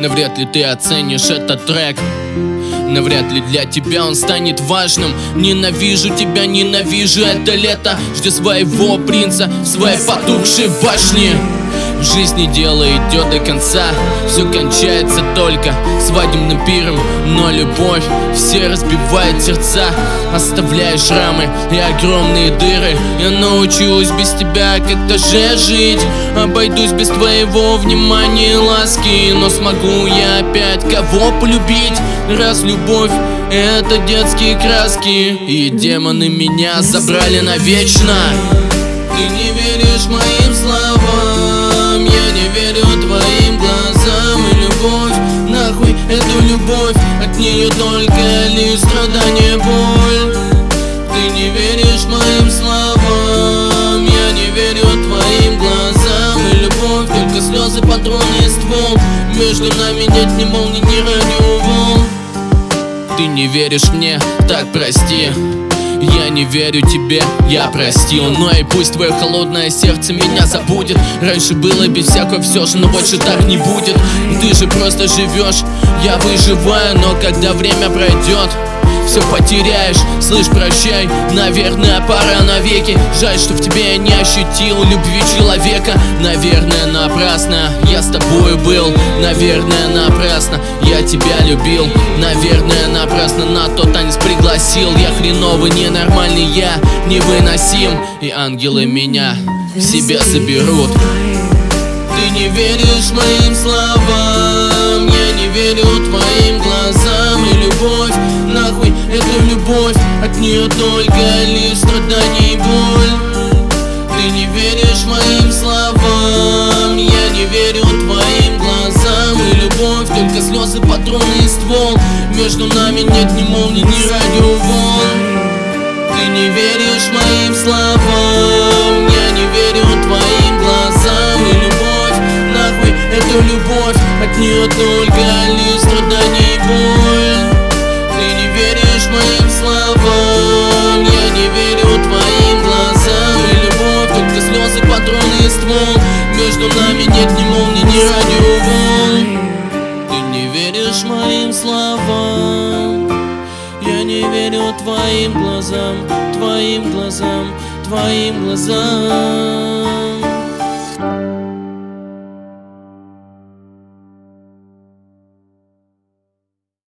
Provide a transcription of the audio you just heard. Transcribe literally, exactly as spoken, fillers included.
навряд ли ты оценишь этот трек. Навряд ли для тебя он станет важным. Ненавижу тебя, ненавижу это лето. Жди своего принца в своей потухшей башне. В жизни дело идет до конца. Все кончается только свадебным пиром. Но любовь все разбивает сердца, оставляя шрамы и огромные дыры. Я научусь без тебя как-то же жить. Обойдусь без твоего внимания и ласки. Но смогу я опять кого полюбить, раз любовь — это детские краски. И демоны меня забрали навечно. Ты не веришь моим словам, я не верю твоим глазам. И любовь, нахуй эту любовь, от нее только лишь страдание, боль. Ты не веришь моим словам, я не верю твоим глазам. И любовь, только слезы, патроны и ствол. Между нами нет ни молний, ни радиоволн. Ты не веришь мне, так прости. Я не верю тебе, я простил. Но и пусть твое холодное сердце меня забудет. Раньше было без всякого все же, но больше так не будет. Ты же просто живешь, я выживаю. Но когда время пройдет, все потеряешь. Слышь, прощай, наверное, пора навеки. Жаль, что в тебе я не ощутил любви человека. Наверное, напрасно я с тобою был. Наверное, напрасно я тебя любил. Наверное, напрасно на тот танец пригласил. Я хреновый, ненормальный, я невыносим. И ангелы меня к себе заберут. Ты не веришь моим словам, я не верю твоим глазам. И любовь, нахуй эту любовь, от нее только лишь страдание и боль. Ты не веришь моим словам, я не верю твоим глазам. И любовь, только слезы, патроны и ствол. Между нами нет ни молний, ни радиоволн. Ты не веришь моим словам, я не верю твоим глазам. И любовь, нахуй эту любовь, от нее только лишь страдание и боль. Ты не веришь моим словам, я не верю твоим глазам. И любовь, только слезы, патроны и ствол. Между нами нет ни молний, ни радиоволн. Ты не веришь моим словам, я не верю твоим глазам, твоим глазам, твоим глазам.